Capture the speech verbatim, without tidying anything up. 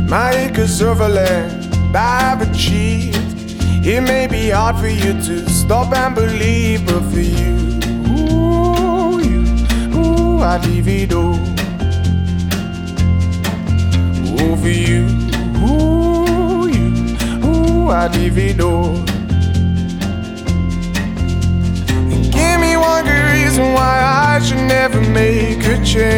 My acres of land I've achieved. It may be hard for you to stop and believe, but for you, ooh, you, ooh, I'd leave it all. Ooh, for you, ooh, you, ooh, I'd leave it all. And give me one good reason why I should never make a change.